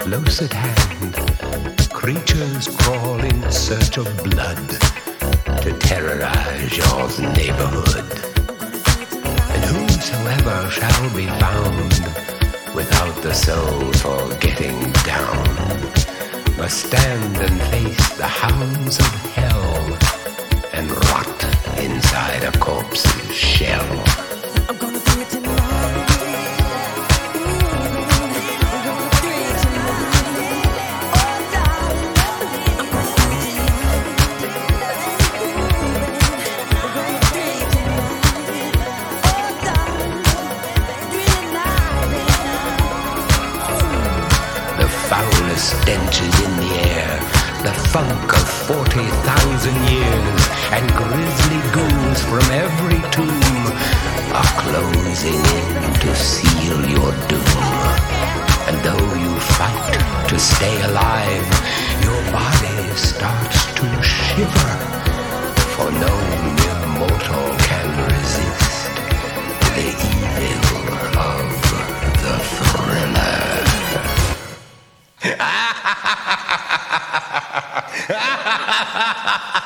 Close at hand, creatures crawl in search of blood to terrorize your neighborhood. And whosoever shall be found without the soul for getting down must stand and face the hounds of hell and rot inside a corpse's shell. I'm gonna do it tonight. The foulest stench is in the air, the funk of 40,000 years, and grisly ghouls from every tomb are closing in to seal your doom. And though you fight to stay alive, your body starts to shiver, for no mere mortal can resist the evil of the thriller. Ha ha ha ha ha ha!